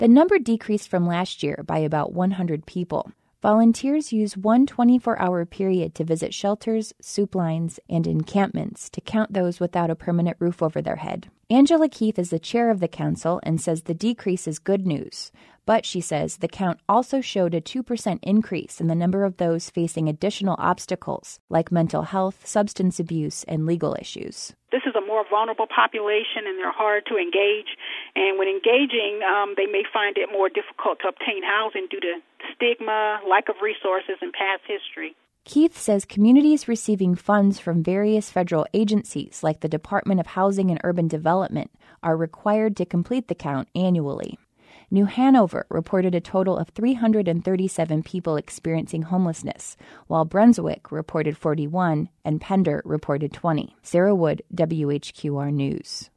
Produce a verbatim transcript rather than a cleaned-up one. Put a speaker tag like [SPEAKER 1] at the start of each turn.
[SPEAKER 1] The number decreased from last year by about one hundred people. Volunteers use one twenty-four hour period to visit shelters, soup lines, and encampments to count those without a permanent roof over their head. Angela Keith is the chair of the council and says the decrease is good news. But, she says, the count also showed a two percent increase in the number of those facing additional obstacles, like mental health, substance abuse, and legal issues.
[SPEAKER 2] This is a more vulnerable population, and they're hard to engage. And when engaging, um, they may find it more difficult to obtain housing due to stigma, lack of resources, and past history.
[SPEAKER 1] Keith says communities receiving funds from various federal agencies, like the Department of Housing and Urban Development, are required to complete the count annually. New Hanover reported a total of three hundred thirty-seven people experiencing homelessness, while Brunswick reported forty-one and Pender reported twenty. Sarah Wood, W H Q R News.